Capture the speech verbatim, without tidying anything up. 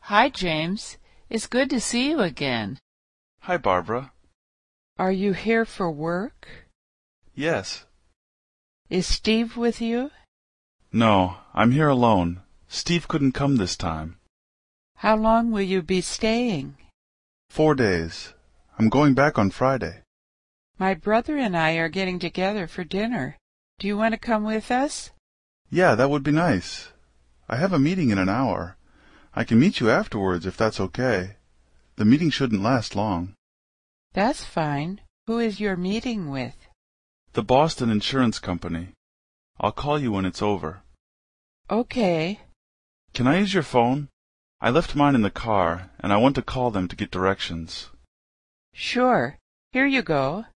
Hi, James. It's good to see you again. Hi, Barbara. Are you here for work? Yes. Is Steve with you? No, I'm here alone. Steve couldn't come this time. How long will you be staying? Four days. I'm going back on Friday. My brother and I are getting together for dinner. Do you want to come with us? Yeah, that would be nice. I have a meeting in an hour. I can meet you afterwards if that's okay. The meeting shouldn't last long. That's fine. Who is your meeting with? The Boston Insurance Company. I'll call you when it's over. Okay. Can I use your phone? I left mine in the car, and I want to call them to get directions. Sure. Here you go.